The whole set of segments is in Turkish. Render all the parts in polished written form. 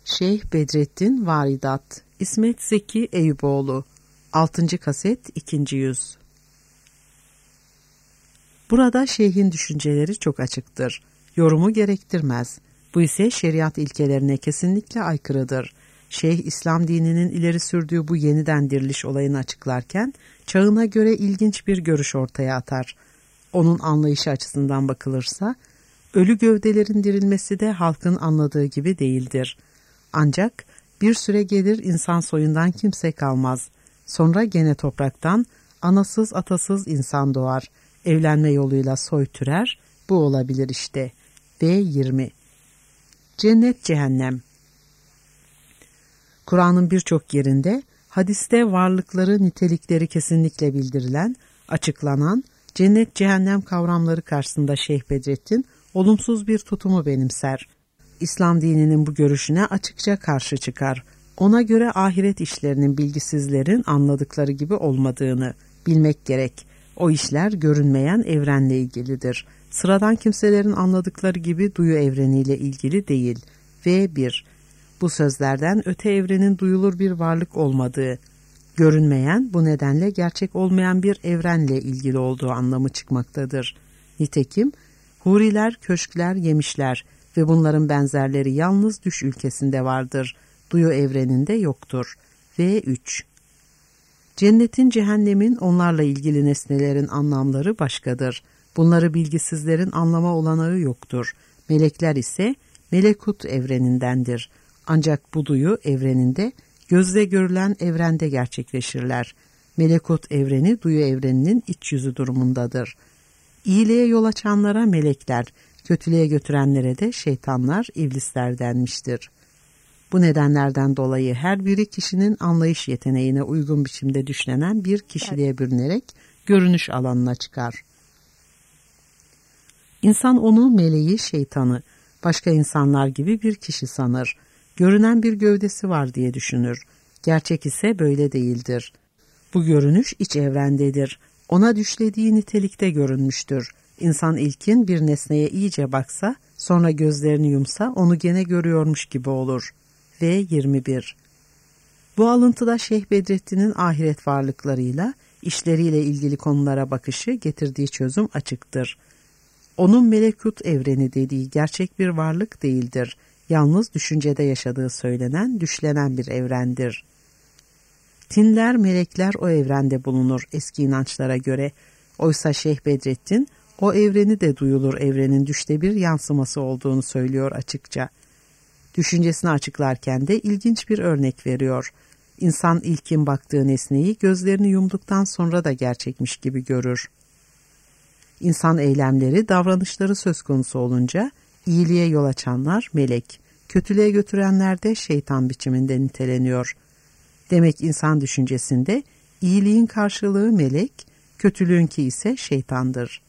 Şeyh Bedrettin Varidat, İsmet Zeki Eyüboğlu, 6. kaset 2. yüz. Burada şeyhin düşünceleri çok açıktır. Yorumu gerektirmez. Bu ise şeriat ilkelerine kesinlikle aykırıdır. Şeyh, İslam dininin ileri sürdüğü bu yeniden diriliş olayını açıklarken, çağına göre ilginç bir görüş ortaya atar. Onun anlayışı açısından bakılırsa, ölü gövdelerin dirilmesi de halkın anladığı gibi değildir. Ancak bir süre gelir insan soyundan kimse kalmaz. Sonra gene topraktan anasız atasız insan doğar. Evlenme yoluyla soy türer. Bu olabilir işte. V20. Cennet cehennem. Kur'an'ın birçok yerinde hadiste varlıkları, nitelikleri kesinlikle bildirilen, açıklanan cennet cehennem kavramları karşısında Şeyh Bedrettin olumsuz bir tutumu benimser. İslam dininin bu görüşüne açıkça karşı çıkar. Ona göre ahiret işlerinin bilgisizlerin anladıkları gibi olmadığını bilmek gerek. O işler görünmeyen evrenle ilgilidir. Sıradan kimselerin anladıkları gibi duyu evreniyle ilgili değil. V1. Bu sözlerden öte evrenin duyulur bir varlık olmadığı, görünmeyen, bu nedenle gerçek olmayan bir evrenle ilgili olduğu anlamı çıkmaktadır. Nitekim huriler, köşkler, yemişler ve bunların benzerleri yalnız düş ülkesinde vardır. Duyu evreninde yoktur. V3. Cennetin, cehennemin, onlarla ilgili nesnelerin anlamları başkadır. Bunları bilgisizlerin anlama olanağı yoktur. Melekler ise melekut evrenindendir. Ancak bu duyu evreninde, gözle görülen evrende gerçekleşirler. Melekut evreni duyu evreninin iç yüzü durumundadır. İyiliğe yol açanlara melekler, kötülüğe götürenlere de şeytanlar, iblisler denmiştir. Bu nedenlerden dolayı her biri kişinin anlayış yeteneğine uygun biçimde düşlenen bir kişiliğe bürünerek görünüş alanına çıkar. İnsan onu meleği, şeytanı, başka insanlar gibi bir kişi sanır. Görünen bir gövdesi var diye düşünür. Gerçek ise böyle değildir. Bu görünüş iç evrendedir. Ona düşlediği nitelikte görünmüştür. İnsan ilkin bir nesneye iyice baksa, sonra gözlerini yumsa onu gene görüyormuş gibi olur. V21. Bu alıntıda Şeyh Bedrettin'in ahiret varlıklarıyla, işleriyle ilgili konulara bakışı, getirdiği çözüm açıktır. Onun melekut evreni dediği gerçek bir varlık değildir. Yalnız düşüncede yaşadığı söylenen, düşlenen bir evrendir. Tinler, melekler o evrende bulunur eski inançlara göre. Oysa Şeyh Bedrettin, o evreni de duyulur evrenin düşte bir yansıması olduğunu söylüyor açıkça. Düşüncesini açıklarken de ilginç bir örnek veriyor. İnsan ilkin baktığı nesneyi gözlerini yumduktan sonra da gerçekmiş gibi görür. İnsan eylemleri, davranışları söz konusu olunca iyiliğe yol açanlar melek, kötülüğe götürenler de şeytan biçiminde niteleniyor. Demek insan düşüncesinde iyiliğin karşılığı melek, kötülüğünki ise şeytandır.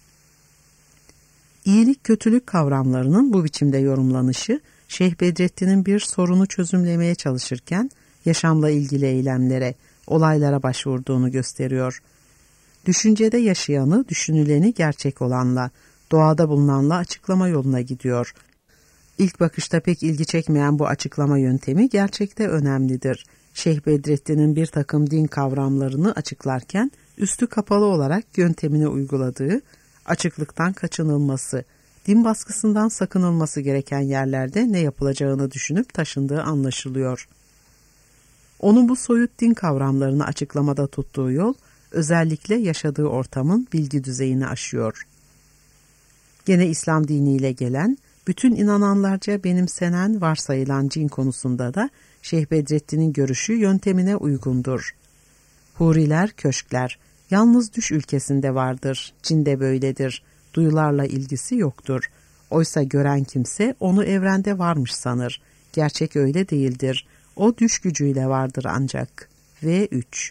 İyilik kötülük kavramlarının bu biçimde yorumlanışı, Şeyh Bedrettin'in bir sorunu çözümlemeye çalışırken yaşamla ilgili eylemlere, olaylara başvurduğunu gösteriyor. Düşüncede yaşayanı, düşünüleni gerçek olanla, doğada bulunanla açıklama yoluna gidiyor. İlk bakışta pek ilgi çekmeyen bu açıklama yöntemi gerçekte önemlidir. Şeyh Bedrettin'in bir takım din kavramlarını açıklarken üstü kapalı olarak yöntemini uyguladığı, açıklıktan kaçınılması, din baskısından sakınılması gereken yerlerde ne yapılacağını düşünüp taşındığı anlaşılıyor. Onun bu soyut din kavramlarını açıklamada tuttuğu yol, özellikle yaşadığı ortamın bilgi düzeyini aşıyor. Gene İslam diniyle gelen, bütün inananlarca benimsenen varsayılan cin konusunda da Şeyh Bedrettin'in görüşü yöntemine uygundur. Huriler, köşkler, yalnız düş ülkesinde vardır, cin de böyledir, duyularla ilgisi yoktur. Oysa gören kimse onu evrende varmış sanır. Gerçek öyle değildir, o düş gücüyle vardır ancak. V3.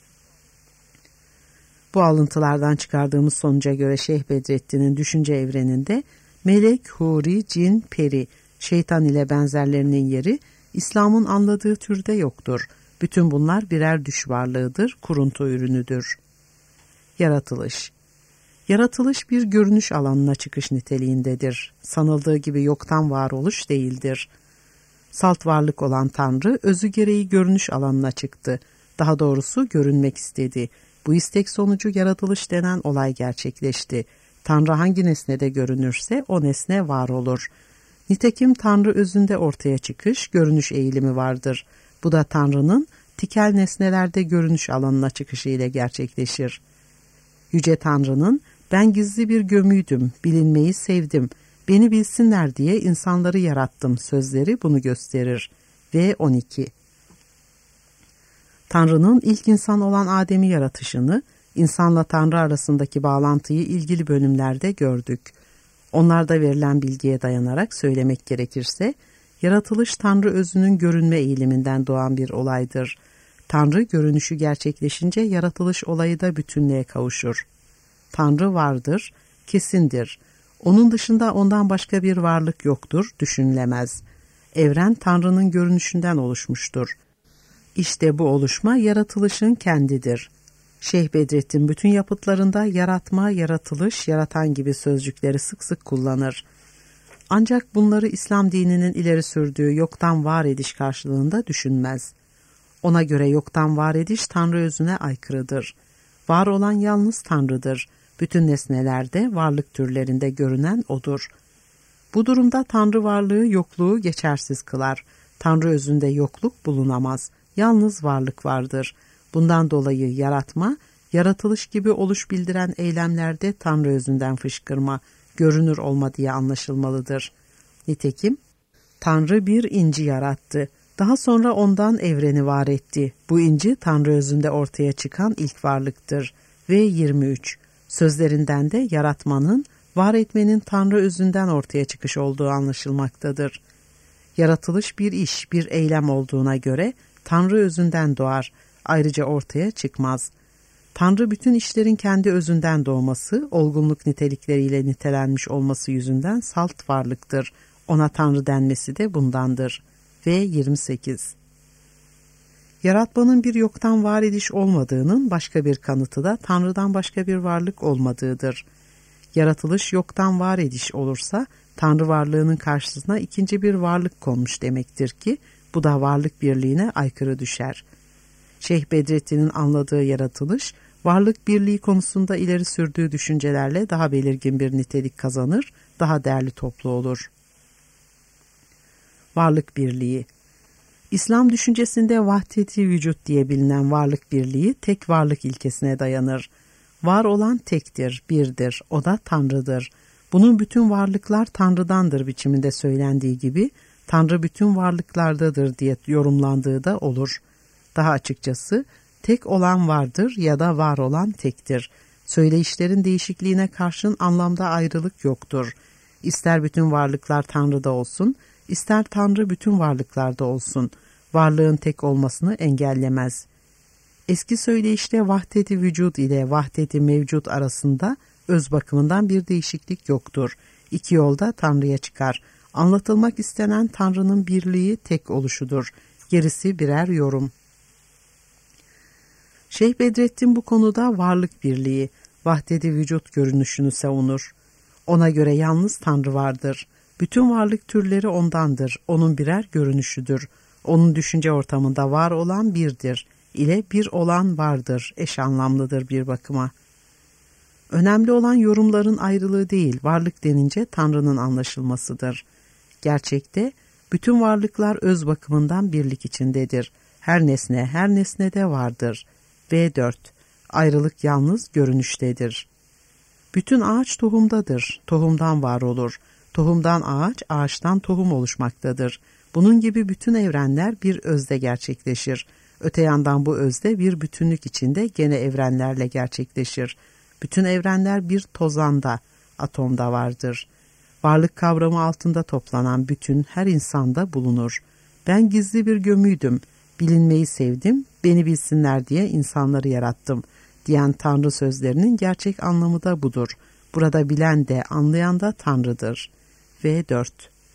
Bu alıntılardan çıkardığımız sonuca göre Şeyh Bedrettin'in düşünce evreninde melek, huri, cin, peri, şeytan ile benzerlerinin yeri İslam'ın anladığı türde yoktur. Bütün bunlar birer düş varlığıdır, kuruntu ürünüdür. Yaratılış. Yaratılış bir görünüş alanına çıkış niteliğindedir. Sanıldığı gibi yoktan varoluş değildir. Salt varlık olan Tanrı özü gereği görünüş alanına çıktı. Daha doğrusu görünmek istedi. Bu istek sonucu yaratılış denen olay gerçekleşti. Tanrı hangi nesnede görünürse o nesne var olur. Nitekim Tanrı özünde ortaya çıkış, görünüş eğilimi vardır. Bu da Tanrı'nın tikel nesnelerde görünüş alanına çıkışı ile gerçekleşir. Yüce Tanrı'nın "Ben gizli bir gömüydüm, bilinmeyi sevdim, beni bilsinler diye insanları yarattım" sözleri bunu gösterir. Ve 12. Tanrı'nın ilk insan olan Adem'i yaratışını, insanla Tanrı arasındaki bağlantıyı ilgili bölümlerde gördük. Onlarda verilen bilgiye dayanarak söylemek gerekirse, yaratılış Tanrı özünün görünme eğiliminden doğan bir olaydır. Tanrı görünüşü gerçekleşince yaratılış olayı da bütünlüğe kavuşur. Tanrı vardır, kesindir. Onun dışında ondan başka bir varlık yoktur, düşünülemez. Evren Tanrı'nın görünüşünden oluşmuştur. İşte bu oluşma yaratılışın kendidir. Şeyh Bedrettin bütün yapıtlarında yaratma, yaratılış, yaratan gibi sözcükleri sık sık kullanır. Ancak bunları İslam dininin ileri sürdüğü yoktan var ediş karşılığında düşünmez. Ona göre yoktan var ediş Tanrı özüne aykırıdır. Var olan yalnız Tanrı'dır. Bütün nesnelerde, varlık türlerinde görünen O'dur. Bu durumda Tanrı varlığı yokluğu geçersiz kılar. Tanrı özünde yokluk bulunamaz. Yalnız varlık vardır. Bundan dolayı yaratma, yaratılış gibi oluş bildiren eylemlerde Tanrı özünden fışkırma, görünür olma diye anlaşılmalıdır. Nitekim, Tanrı bir inci yarattı. Daha sonra ondan evreni var etti. Bu inci Tanrı özünde ortaya çıkan ilk varlıktır. Ve 23. Sözlerinden de yaratmanın, var etmenin Tanrı özünden ortaya çıkış olduğu anlaşılmaktadır. Yaratılış bir iş, bir eylem olduğuna göre Tanrı özünden doğar, ayrıca ortaya çıkmaz. Tanrı bütün işlerin kendi özünden doğması, olgunluk nitelikleriyle nitelenmiş olması yüzünden salt varlıktır. Ona Tanrı denmesi de bundandır. Ve 28. Yaratmanın bir yoktan var ediş olmadığının başka bir kanıtı da Tanrı'dan başka bir varlık olmadığıdır. Yaratılış yoktan var ediş olursa Tanrı varlığının karşısına ikinci bir varlık konmuş demektir ki bu da varlık birliğine aykırı düşer. Şeyh Bedrettin'in anladığı yaratılış, varlık birliği konusunda ileri sürdüğü düşüncelerle daha belirgin bir nitelik kazanır, daha değerli toplu olur. Varlık birliği. İslam düşüncesinde vahdet-i vücut diye bilinen varlık birliği tek varlık ilkesine dayanır. Var olan tektir, birdir, o da Tanrı'dır. Bunun bütün varlıklar Tanrı'dandır biçiminde söylendiği gibi, Tanrı bütün varlıklardadır diye yorumlandığı da olur. Daha açıkçası, tek olan vardır ya da var olan tektir. Söyleyişlerin değişikliğine karşın anlamda ayrılık yoktur. İster bütün varlıklar Tanrı'da olsun, ister Tanrı bütün varlıklarda olsun, varlığın tek olmasını engellemez. Eski söyleyişte vahdet-i vücud ile vahdet-i mevcut arasında öz bakımından bir değişiklik yoktur. İki yolda Tanrı'ya çıkar. Anlatılmak istenen Tanrı'nın birliği tek oluşudur. Gerisi birer yorum. Şeyh Bedrettin bu konuda varlık birliği, vahdet-i vücut görünüşünü savunur. Ona göre yalnız Tanrı vardır. Bütün varlık türleri ondandır. Onun birer görünüşüdür. Onun düşünce ortamında var olan birdir ile bir olan vardır. Eş anlamlıdır bir bakıma. Önemli olan yorumların ayrılığı değil, varlık denince Tanrı'nın anlaşılmasıdır. Gerçekte bütün varlıklar öz bakımından birlik içindedir. Her nesne, her nesnede vardır. Ve 4. Ayrılık yalnız görünüştedir. Bütün ağaç tohumdadır. Tohumdan var olur. Tohumdan ağaç, ağaçtan tohum oluşmaktadır. Bunun gibi bütün evrenler bir özde gerçekleşir. Öte yandan bu özde bir bütünlük içinde gene evrenlerle gerçekleşir. Bütün evrenler bir tozanda, atomda vardır. Varlık kavramı altında toplanan bütün her insanda bulunur. Ben gizli bir gömüydüm, bilinmeyi sevdim, beni bilsinler diye insanları yarattım diyen Tanrı sözlerinin gerçek anlamı da budur. Burada bilen de anlayan da Tanrı'dır. Ve 4.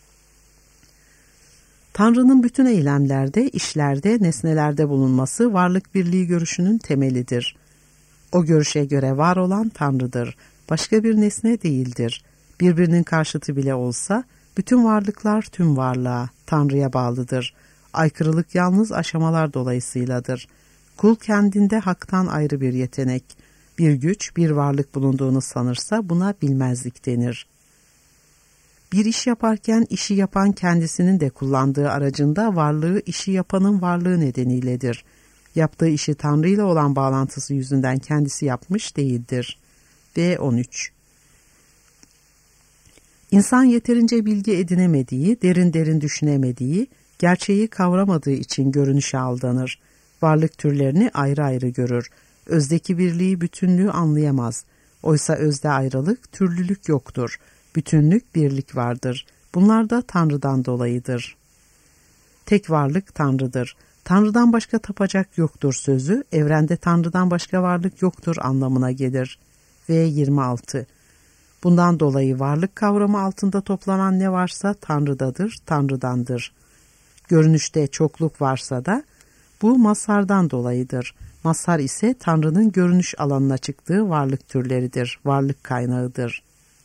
Tanrı'nın bütün eylemlerde, işlerde, nesnelerde bulunması varlık birliği görüşünün temelidir. O görüşe göre var olan Tanrı'dır. Başka bir nesne değildir. Birbirinin karşıtı bile olsa Bütün varlıklar tüm varlığa, Tanrı'ya bağlıdır. Aykırılık yalnız aşamalar dolayısıyladır. Kul kendinde haktan ayrı bir yetenek, bir güç, bir varlık bulunduğunu sanırsa buna bilmezlik denir. Bir iş yaparken işi yapan kendisinin de kullandığı aracında varlığı işi yapanın varlığı nedeniyledir. Yaptığı işi Tanrı ile olan bağlantısı yüzünden kendisi yapmış değildir. V13. İnsan yeterince bilgi edinemediği, derin derin düşünemediği, gerçeği kavramadığı için görünüşe aldanır. Varlık türlerini ayrı ayrı görür. Özdeki birliği, bütünlüğü anlayamaz. Oysa özde ayrılık, türlülük yoktur. Bütünlük, birlik vardır. Bunlar da Tanrı'dan dolayıdır. Tek varlık Tanrı'dır. Tanrı'dan başka tapacak yoktur sözü, evrende Tanrı'dan başka varlık yoktur anlamına gelir. V26. Bundan dolayı varlık kavramı altında toplanan ne varsa Tanrı'dadır, Tanrı'dandır. Görünüşte çokluk varsa da bu mazhardan dolayıdır. Mazhar ise Tanrı'nın görünüş alanına çıktığı varlık türleridir, varlık kaynağıdır.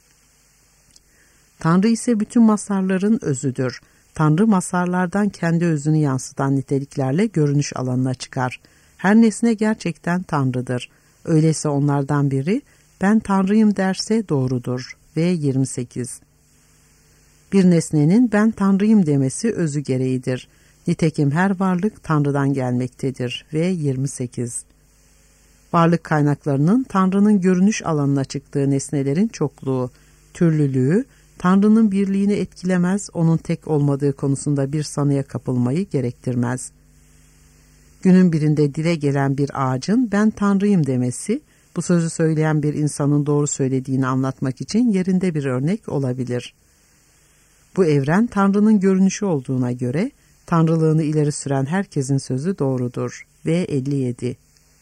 Tanrı ise bütün mazharların özüdür. Tanrı mazharlardan kendi özünü yansıtan niteliklerle görünüş alanına çıkar. Her nesne gerçekten Tanrı'dır. Öyleyse onlardan biri ben Tanrıyım derse doğrudur. V28. Bir nesnenin ben Tanrıyım demesi özü gereğidir. Nitekim her varlık Tanrı'dan gelmektedir. V28. Varlık kaynaklarının Tanrı'nın görünüş alanına çıktığı nesnelerin çokluğu, türlülüğü, Tanrı'nın birliğini etkilemez, onun tek olmadığı konusunda bir sanıya kapılmayı gerektirmez. Günün birinde dile gelen bir ağacın ben Tanrıyım demesi, bu sözü söyleyen bir insanın doğru söylediğini anlatmak için yerinde bir örnek olabilir. Bu evren Tanrı'nın görünüşü olduğuna göre, Tanrılığını ileri süren herkesin sözü doğrudur. V57.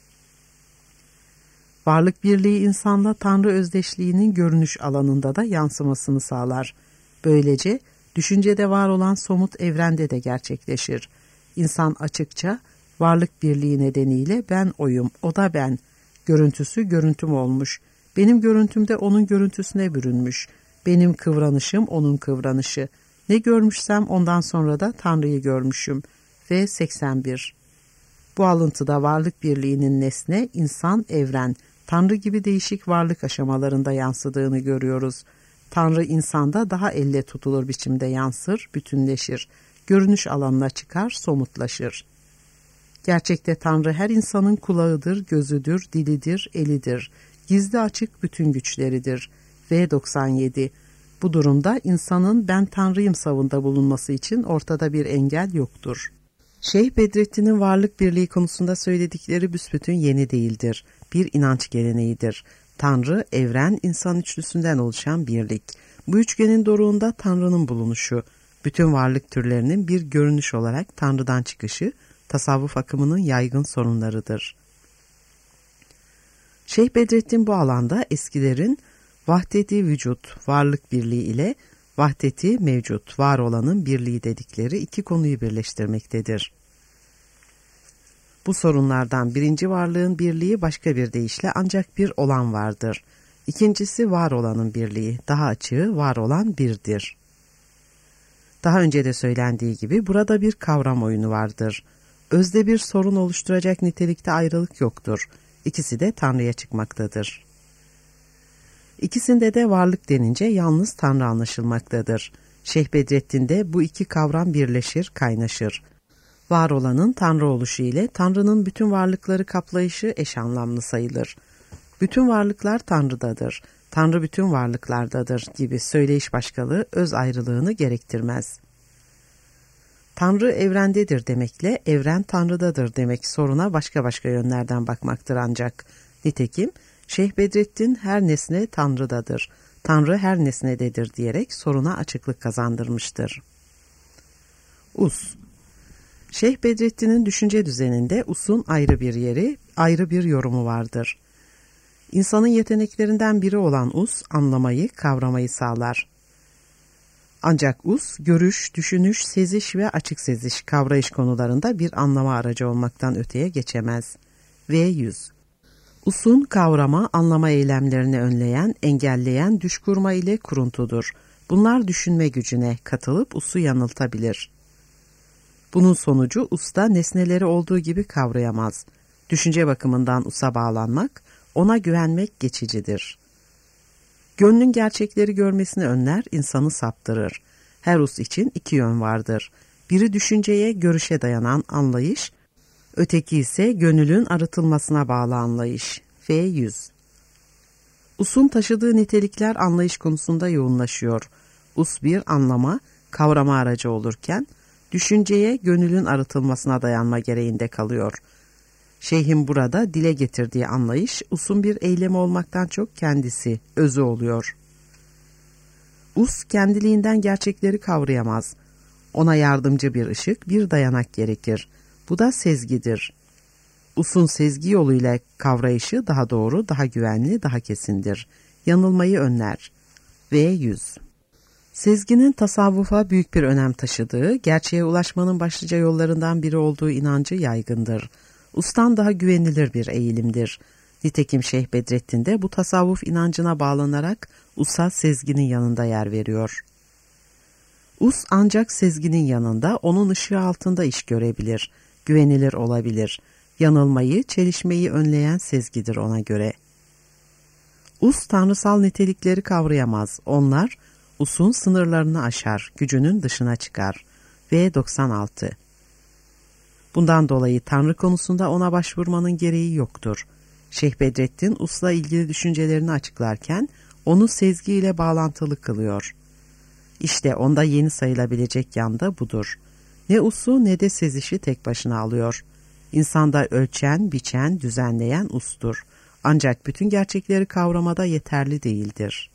Varlık birliği insanla Tanrı özdeşliğinin görünüş alanında da yansımasını sağlar. Böylece düşüncede var olan somut evrende de gerçekleşir. İnsan açıkça varlık birliği nedeniyle ben oyum, o da ben, görüntüsü görüntüm olmuş, benim görüntüm de onun görüntüsüne bürünmüş, benim kıvranışım onun kıvranışı, ne görmüşsem ondan sonra da Tanrı'yı görmüşüm. V81. Bu alıntıda varlık birliğinin nesne, insan, evren, Tanrı gibi değişik varlık aşamalarında yansıdığını görüyoruz. Tanrı insanda daha elle tutulur biçimde yansır, bütünleşir, görünüş alanına çıkar, somutlaşır. Gerçekte Tanrı her insanın kulağıdır, gözüdür, dilidir, elidir, gizli açık bütün güçleridir. V97. Bu durumda insanın ben Tanrıyım savında bulunması için ortada bir engel yoktur. Şeyh Bedrettin'in varlık birliği konusunda söyledikleri büsbütün yeni değildir. Bir inanç geleneğidir. Tanrı, evren, insan üçlüsünden oluşan birlik. Bu üçgenin doruğunda Tanrı'nın bulunuşu, bütün varlık türlerinin bir görünüş olarak Tanrı'dan çıkışı, tasavvuf akımının yaygın sorunlarıdır. Şeyh Bedrettin bu alanda eskilerin vahdeti vücut, varlık birliği ile vahdeti mevcut, var olanın birliği dedikleri iki konuyu birleştirmektedir. Bu sorunlardan birinci varlığın birliği başka bir deyişle ancak bir olan vardır. İkincisi var olanın birliği, daha açığı var olan birdir. Daha önce de söylendiği gibi burada bir kavram oyunu vardır. Özde bir sorun oluşturacak nitelikte ayrılık yoktur. İkisi de Tanrı'ya çıkmaktadır. İkisinde de varlık denince yalnız Tanrı anlaşılmaktadır. Şeyh Bedrettin'de bu iki kavram birleşir, kaynaşır. Var olanın Tanrı oluşu ile Tanrı'nın bütün varlıkları kaplayışı eş anlamlı sayılır. Bütün varlıklar Tanrı'dadır, Tanrı bütün varlıklardadır gibi söyleyiş başkalığı öz ayrılığını gerektirmez. Tanrı evrendedir demekle evren Tanrı'dadır demek soruna başka başka yönlerden bakmaktır ancak. Nitekim Şeyh Bedrettin her nesne Tanrı'dadır, Tanrı her nesnededir diyerek soruna açıklık kazandırmıştır. Us. Şeyh Bedrettin'in düşünce düzeninde usun ayrı bir yeri, ayrı bir yorumu vardır. İnsanın yeteneklerinden biri olan us, anlamayı, kavramayı sağlar. Ancak us, görüş, düşünüş, seziş ve açık seziş, kavrayış konularında bir anlama aracı olmaktan öteye geçemez. V100. Usun kavrama, anlama eylemlerini önleyen, engelleyen düş kurma ile kuruntudur. Bunlar düşünme gücüne katılıp usu yanıltabilir. Bunun sonucu usta nesneleri olduğu gibi kavrayamaz. Düşünce bakımından usa bağlanmak, ona güvenmek geçicidir. Gönlün gerçekleri görmesini önler, insanı saptırır. Her us için iki yön vardır. Biri düşünceye, görüşe dayanan anlayış, öteki ise gönülün arıtılmasına bağlı anlayış. F100. Us'un taşıdığı nitelikler anlayış konusunda yoğunlaşıyor. Us bir anlama, kavrama aracı olurken, düşünceye, gönülün arıtılmasına dayanma gereğinde kalıyor. Şeyhin burada dile getirdiği anlayış, Us'un bir eylemi olmaktan çok kendisi, özü oluyor. Us kendiliğinden gerçekleri kavrayamaz. Ona yardımcı bir ışık, bir dayanak gerekir. Bu da sezgidir. Us'un sezgi yoluyla kavrayışı daha doğru, daha güvenli, daha kesindir. Yanılmayı önler. V100. Sezginin tasavvufa büyük bir önem taşıdığı, gerçeğe ulaşmanın başlıca yollarından biri olduğu inancı yaygındır. Us'tan daha güvenilir bir eğilimdir. Nitekim Şeyh Bedrettin de bu tasavvuf inancına bağlanarak Us'a sezginin yanında yer veriyor. Us ancak sezginin yanında, onun ışığı altında iş görebilir, güvenilir olabilir. Yanılmayı, çelişmeyi önleyen sezgidir ona göre. Us tanrısal nitelikleri kavrayamaz. Onlar Us'un sınırlarını aşar, gücünün dışına çıkar. V96. Bundan dolayı Tanrı konusunda ona başvurmanın gereği yoktur. Şeyh Bedrettin Us'la ilgili düşüncelerini açıklarken onu sezgiyle bağlantılı kılıyor. İşte onda yeni sayılabilecek yan da budur. Ne Us'u ne de sezişi tek başına alıyor. İnsanda ölçen, biçen, düzenleyen Us'tur. Ancak bütün gerçekleri kavramada yeterli değildir.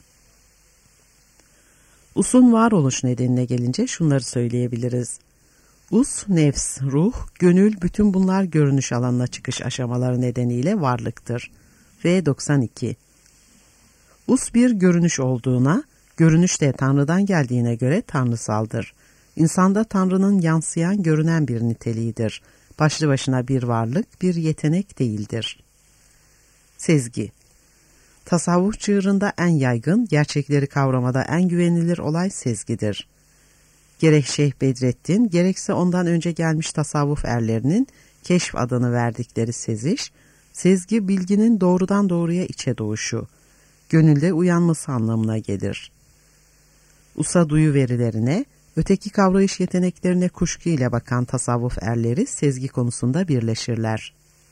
Us'un varoluş nedenine gelince şunları söyleyebiliriz. Us, nefs, ruh, gönül, bütün bunlar görünüş alanına çıkış aşamaları nedeniyle varlıktır. V92. Us bir görünüş olduğuna, görünüş de Tanrı'dan geldiğine göre tanrısaldır. İnsanda Tanrı'nın yansıyan, görünen bir niteliğidir. Başlı başına bir varlık, bir yetenek değildir. Sezgi. Tasavvuf çığırında en yaygın, gerçekleri kavramada en güvenilir olay sezgidir. Gerek Şeyh Bedrettin, gerekse ondan önce gelmiş tasavvuf erlerinin keşf adını verdikleri seziş, sezgi bilginin doğrudan doğruya içe doğuşu, gönülde uyanması anlamına gelir. Us'a duyu verilerine, öteki kavrayış yeteneklerine kuşku ile bakan tasavvuf erleri sezgi konusunda birleşirler.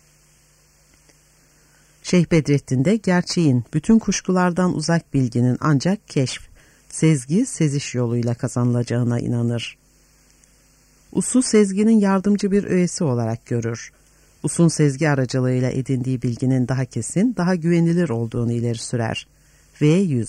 Şeyh Bedrettin de gerçeğin, bütün kuşkulardan uzak bilginin ancak keşf, sezgi, seziş yoluyla kazanılacağına inanır. Us'u sezginin yardımcı bir öğesi olarak görür. Us'un sezgi aracılığıyla edindiği bilginin daha kesin, daha güvenilir olduğunu ileri sürer. V100.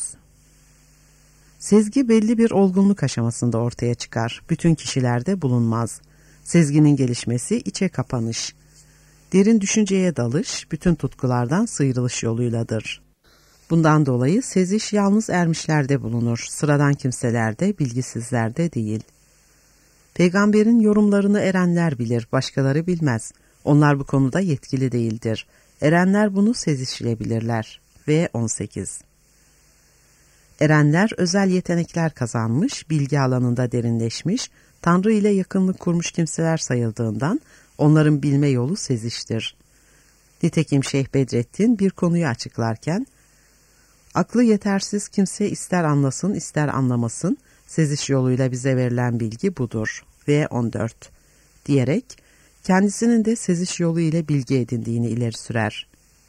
Sezgi belli bir olgunluk aşamasında ortaya çıkar. Bütün kişilerde bulunmaz. Sezginin gelişmesi içe kapanış. Derin düşünceye dalış, bütün tutkulardan sıyrılış yoluyladır. Bundan dolayı seziş yalnız ermişlerde bulunur. Sıradan kimselerde, bilgisizlerde değil. Peygamberin yorumlarını erenler bilir, başkaları bilmez. Onlar bu konuda yetkili değildir. Erenler bunu seziş ile bilirler. V18. Erenler özel yetenekler kazanmış, bilgi alanında derinleşmiş, Tanrı ile yakınlık kurmuş kimseler sayıldığından onların bilme yolu seziştir. Nitekim Şeyh Bedrettin bir konuyu açıklarken, aklı yetersiz kimse ister anlasın ister anlamasın, seziş yoluyla bize verilen bilgi budur. V14 diyerek kendisinin de seziş yolu ile bilgi edindiğini ileri sürer.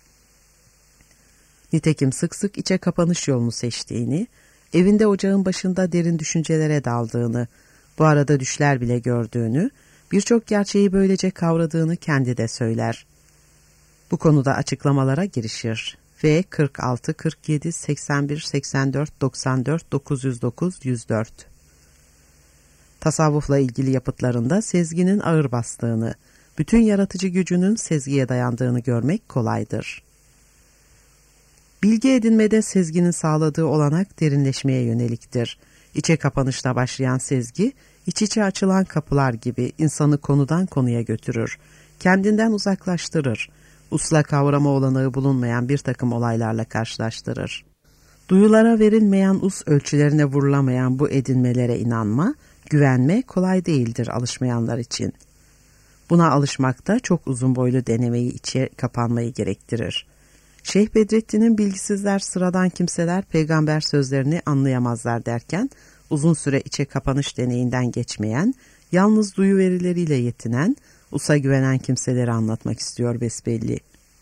Nitekim sık sık içe kapanış yolunu seçtiğini, evinde ocağın başında derin düşüncelere daldığını, bu arada düşler bile gördüğünü, birçok gerçeği böylece kavradığını kendi de söyler. Bu konuda açıklamalara girişir. V 46, 47, 81, 84, 94, 909, 104. Tasavvufla ilgili yapıtlarında sezginin ağır bastığını, bütün yaratıcı gücünün sezgiye dayandığını görmek kolaydır. Bilgi edinmede sezginin sağladığı olanak derinleşmeye yöneliktir. İçe kapanışla başlayan sezgi, iç içe açılan kapılar gibi insanı konudan konuya götürür, kendinden uzaklaştırır, usla kavrama olanağı bulunmayan bir takım olaylarla karşılaştırır. Duyulara verilmeyen us ölçülerine vurulamayan bu edinmelere inanma, güvenme kolay değildir alışmayanlar için. Buna alışmak da çok uzun boylu denemeyi, içe kapanmayı gerektirir. Şeyh Bedrettin'in bilgisizler, sıradan kimseler peygamber sözlerini anlayamazlar derken, uzun süre içe kapanış deneyinden geçmeyen, yalnız duyu verileriyle yetinen, usa güvenen kimseleri anlatmak istiyor besbelli.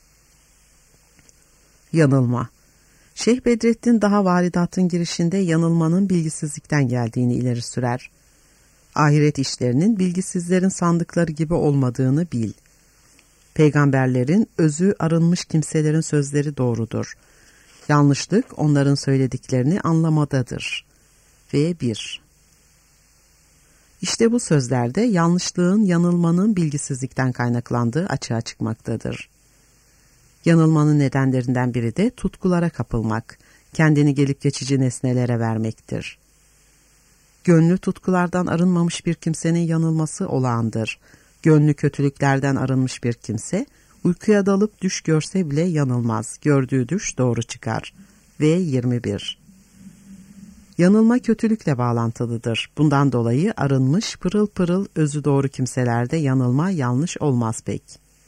Yanılma. Şeyh Bedrettin daha varidatın girişinde yanılmanın bilgisizlikten geldiğini ileri sürer. Ahiret işlerinin bilgisizlerin sandıkları gibi olmadığını bil. Peygamberlerin özü arınmış kimselerin sözleri doğrudur. Yanlışlık onların söylediklerini anlamadadır. Ve 1. İşte bu sözlerde yanlışlığın, yanılmanın bilgisizlikten kaynaklandığı açığa çıkmaktadır. Yanılmanın nedenlerinden biri de tutkulara kapılmak, kendini gelip geçici nesnelere vermektir. Gönlü tutkulardan arınmamış bir kimsenin yanılması olağandır. Gönlü kötülüklerden arınmış bir kimse, uykuya dalıp düş görse bile yanılmaz. Gördüğü düş doğru çıkar. Ve 21. Yanılma kötülükle bağlantılıdır. Bundan dolayı arınmış, pırıl pırıl, özü doğru kimselerde yanılma yanlış olmaz pek.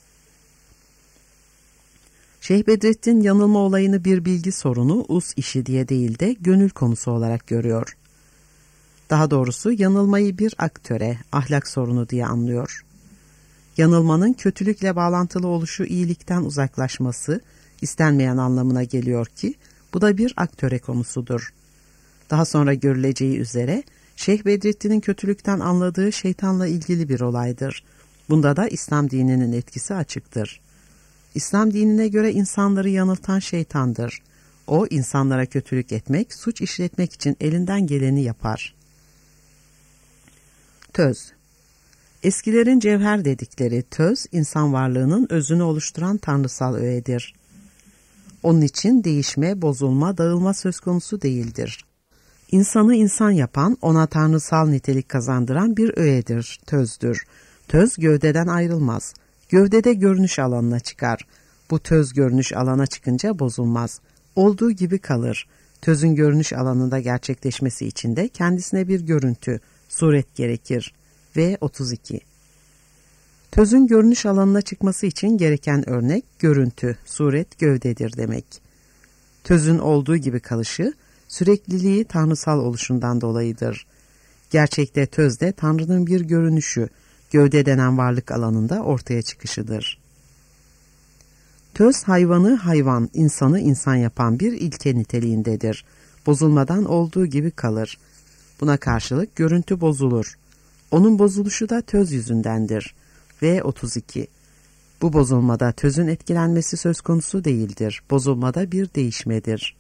Şeyh Bedrettin yanılma olayını bir bilgi sorunu, us işi diye değil de gönül konusu olarak görüyor. Daha doğrusu yanılmayı bir aktöre, ahlak sorunu diye anlıyor. Yanılmanın kötülükle bağlantılı oluşu iyilikten uzaklaşması, istenmeyen anlamına geliyor ki, bu da bir aktöre konusudur. Daha sonra görüleceği üzere, Şeyh Bedrettin'in kötülükten anladığı şeytanla ilgili bir olaydır. Bunda da İslam dininin etkisi açıktır. İslam dinine göre insanları yanıltan şeytandır. O, insanlara kötülük etmek, suç işletmek için elinden geleni yapar. Töz. Eskilerin cevher dedikleri töz, insan varlığının özünü oluşturan tanrısal öğedir. Onun için değişme, bozulma, dağılma söz konusu değildir. İnsanı insan yapan, ona tanrısal nitelik kazandıran bir öğedir, tözdür. Töz gövdeden ayrılmaz. Gövdede görünüş alanına çıkar. Bu töz görünüş alana çıkınca bozulmaz. Olduğu gibi kalır. Tözün görünüş alanında gerçekleşmesi için de kendisine bir görüntü, suret gerekir. Ve 32. Tözün görünüş alanına çıkması için gereken örnek, görüntü, suret, gövdedir demek. Tözün olduğu gibi kalışı, sürekliliği tanrısal oluşundan dolayıdır. Gerçekte töz de Tanrı'nın bir görünüşü, gövde denen varlık alanında ortaya çıkışıdır. Töz hayvanı hayvan, insanı insan yapan bir ilke niteliğindedir. Bozulmadan olduğu gibi kalır. Buna karşılık görüntü bozulur. Onun bozuluşu da töz yüzündendir. Ve 32. Bu bozulmada tözün etkilenmesi söz konusu değildir. Bozulmada bir değişmedir.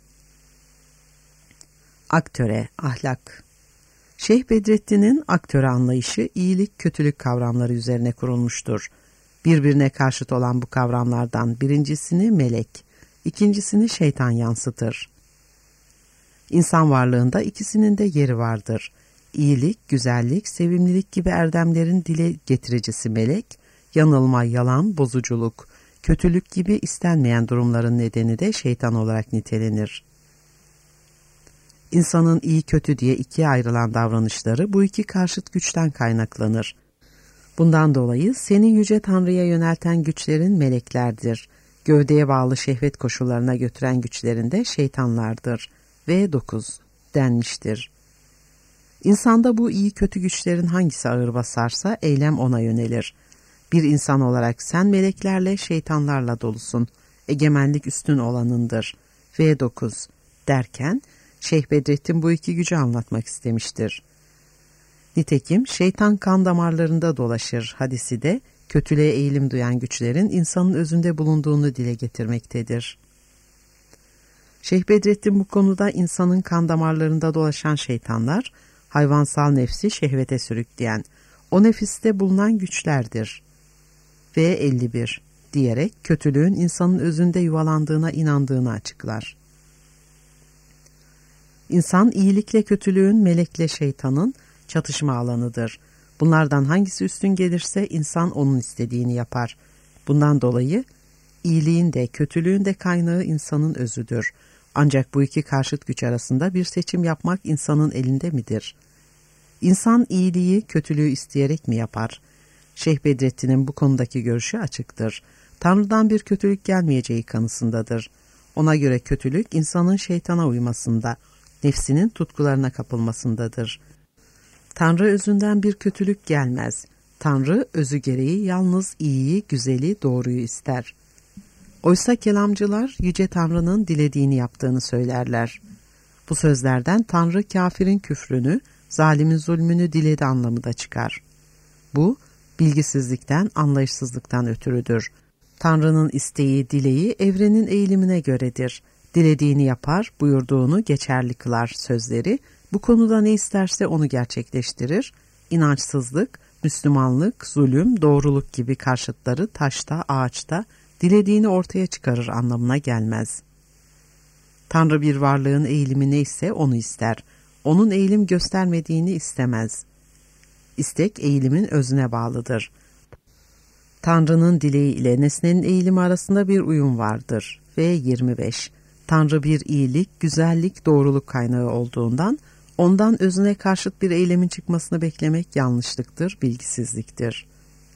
Aktöre, ahlak. Şeyh Bedrettin'in aktöre anlayışı iyilik, kötülük kavramları üzerine kurulmuştur. Birbirine karşıt olan bu kavramlardan birincisini melek, ikincisini şeytan yansıtır. İnsan varlığında ikisinin de yeri vardır. İyilik, güzellik, sevimlilik gibi erdemlerin dile getiricisi melek, yanılma, yalan, bozuculuk, kötülük gibi istenmeyen durumların nedeni de şeytan olarak nitelenir. İnsanın iyi kötü diye ikiye ayrılan davranışları bu iki karşıt güçten kaynaklanır. Bundan dolayı seni yüce Tanrı'ya yönelten güçlerin meleklerdir. Gövdeye bağlı şehvet koşullarına götüren güçlerin de şeytanlardır. Ve 9 denmiştir. İnsanda bu iyi kötü güçlerin hangisi ağır basarsa eylem ona yönelir. Bir insan olarak sen meleklerle, şeytanlarla dolusun. Egemenlik üstün olanındır. Ve 9 derken Şeyh Bedrettin bu iki gücü anlatmak istemiştir. Nitekim şeytan kan damarlarında dolaşır hadisi de kötülüğe eğilim duyan güçlerin insanın özünde bulunduğunu dile getirmektedir. Şeyh Bedrettin bu konuda insanın kan damarlarında dolaşan şeytanlar, hayvansal nefsi şehvete sürükleyen, o nefiste bulunan güçlerdir. Ve 51 diyerek kötülüğün insanın özünde yuvalandığına inandığını açıklar. İnsan iyilikle kötülüğün, melekle şeytanın çatışma alanıdır. Bunlardan hangisi üstün gelirse insan onun istediğini yapar. Bundan dolayı iyiliğin de kötülüğün de kaynağı insanın özüdür. Ancak bu iki karşıt güç arasında bir seçim yapmak insanın elinde midir? İnsan iyiliği, kötülüğü isteyerek mi yapar? Şeyh Bedrettin'in bu konudaki görüşü açıktır. Tanrı'dan bir kötülük gelmeyeceği kanısındadır. Ona göre kötülük insanın şeytana uymasında, nefsinin tutkularına kapılmasındadır. Tanrı özünden bir kötülük gelmez. Tanrı özü gereği yalnız iyiyi, güzeli, doğruyu ister. Oysa kelamcılar Yüce Tanrı'nın dilediğini yaptığını söylerler. Bu sözlerden Tanrı kafirin küfrünü, zalimin zulmünü diledi anlamı da çıkar. Bu, bilgisizlikten, anlayışsızlıktan ötürüdür. Tanrı'nın isteği, dileği evrenin eğilimine göredir. Dilediğini yapar, buyurduğunu geçerli kılar sözleri, bu konuda ne isterse onu gerçekleştirir. İnançsızlık, Müslümanlık, zulüm, doğruluk gibi karşıtları taşta, ağaçta, dilediğini ortaya çıkarır anlamına gelmez. Tanrı bir varlığın eğilimi neyse onu ister. Onun eğilim göstermediğini istemez. İstek eğilimin özüne bağlıdır. Tanrı'nın dileği ile nesnenin eğilimi arasında bir uyum vardır. Ve 25. Tanrı bir iyilik, güzellik, doğruluk kaynağı olduğundan ondan özüne karşıt bir eylemin çıkmasını beklemek yanlışlıktır, bilgisizliktir.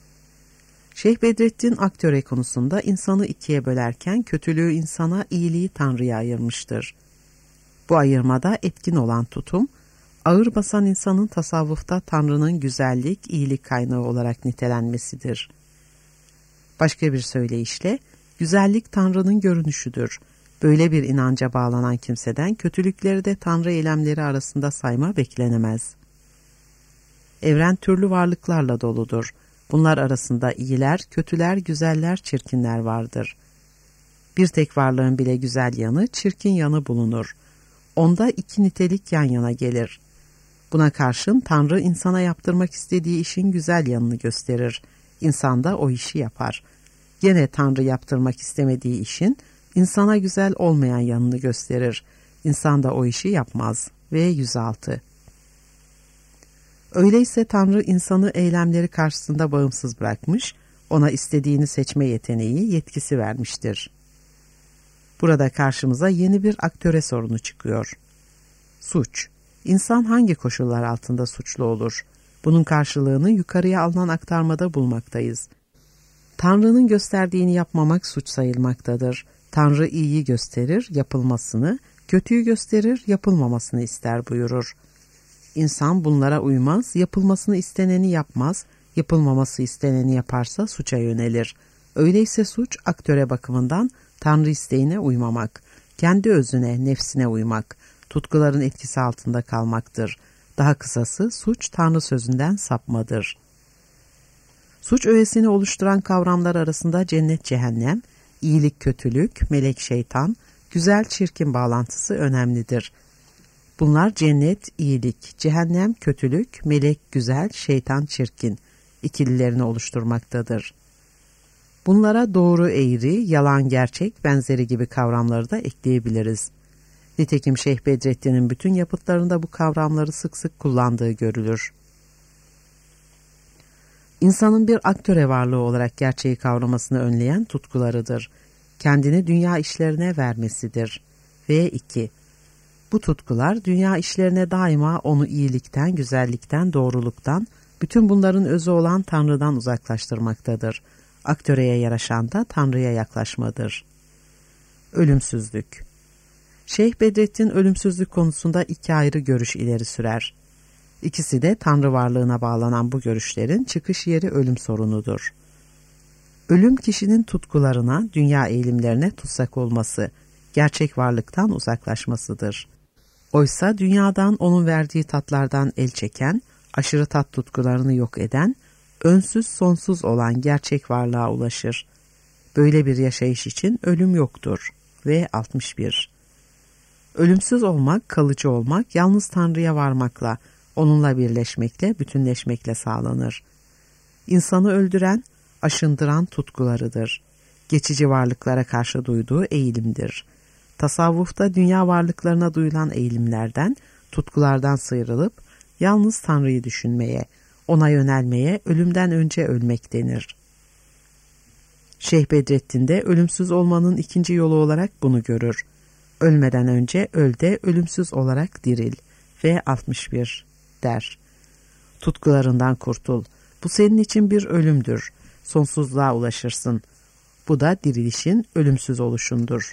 Şeyh Bedrettin aktöre konusunda insanı ikiye bölerken kötülüğü insana, iyiliği Tanrı'ya ayırmıştır. Bu ayırmada etkin olan tutum, ağır basan insanın tasavvufta Tanrı'nın güzellik, iyilik kaynağı olarak nitelenmesidir. Başka bir söyleyişle, güzellik Tanrı'nın görünüşüdür. Böyle bir inanca bağlanan kimseden kötülükleri de Tanrı eylemleri arasında sayma beklenemez. Evren türlü varlıklarla doludur. Bunlar arasında iyiler, kötüler, güzeller, çirkinler vardır. Bir tek varlığın bile güzel yanı, çirkin yanı bulunur. Onda iki nitelik yan yana gelir. Buna karşın Tanrı insana yaptırmak istediği işin güzel yanını gösterir. İnsan da o işi yapar. Gene Tanrı yaptırmak istemediği işin insana güzel olmayan yanını gösterir. İnsan da o işi yapmaz. Ve 106. Öyleyse Tanrı insanı eylemleri karşısında bağımsız bırakmış, ona istediğini seçme yeteneği, yetkisi vermiştir. Burada karşımıza yeni bir aktöre sorunu çıkıyor. Suç. İnsan hangi koşullar altında suçlu olur? Bunun karşılığını yukarıya alınan aktarmada bulmaktayız. Tanrı'nın gösterdiğini yapmamak suç sayılmaktadır. Tanrı iyiyi gösterir, yapılmasını, kötüyü gösterir, yapılmamasını ister buyurur. İnsan bunlara uymaz, yapılmasını isteneni yapmaz, yapılmaması isteneni yaparsa suça yönelir. Öyleyse suç aktöre bakımından Tanrı isteğine uymamak, kendi özüne, nefsine uymak, tutkuların etkisi altında kalmaktır. Daha kısası suç Tanrı sözünden sapmadır. Suç öğesini oluşturan kavramlar arasında cennet cehennem, iyilik kötülük, melek şeytan, güzel çirkin bağlantısı önemlidir. Bunlar cennet iyilik, cehennem kötülük, melek güzel, şeytan çirkin ikililerini oluşturmaktadır. Bunlara doğru eğri, yalan gerçek benzeri gibi kavramları da ekleyebiliriz. Nitekim Şeyh Bedrettin'in bütün yapıtlarında bu kavramları sık sık kullandığı görülür. İnsanın bir aktöre varlığı olarak gerçeği kavramasını önleyen tutkularıdır. Kendini dünya işlerine vermesidir. Ve 2. Bu tutkular dünya işlerine daima onu iyilikten, güzellikten, doğruluktan, bütün bunların özü olan Tanrı'dan uzaklaştırmaktadır. Aktöreye yaraşan da Tanrı'ya yaklaşmadır. Ölümsüzlük. Şeyh Bedrettin ölümsüzlük konusunda iki ayrı görüş ileri sürer. İkisi de Tanrı varlığına bağlanan bu görüşlerin çıkış yeri ölüm sorunudur. Ölüm kişinin tutkularına, dünya eğilimlerine tutsak olması, gerçek varlıktan uzaklaşmasıdır. Oysa dünyadan onun verdiği tatlardan el çeken, aşırı tat tutkularını yok eden, önsüz sonsuz olan gerçek varlığa ulaşır. Böyle bir yaşayış için ölüm yoktur. Ve 61. Ölümsüz olmak, kalıcı olmak, yalnız Tanrı'ya varmakla, onunla birleşmekle, bütünleşmekle sağlanır. İnsanı öldüren, aşındıran tutkularıdır. Geçici varlıklara karşı duyduğu eğilimdir. Tasavvufta dünya varlıklarına duyulan eğilimlerden, tutkulardan sıyrılıp, yalnız Tanrı'yı düşünmeye, ona yönelmeye, ölümden önce ölmek denir. Şeyh Bedrettin de ölümsüz olmanın ikinci yolu olarak bunu görür. Ölmeden önce öl de ölümsüz olarak diril. Ve 61 der. Tutkularından kurtul. Bu senin için bir ölümdür. Sonsuzluğa ulaşırsın. Bu da dirilişin ölümsüz oluşundur.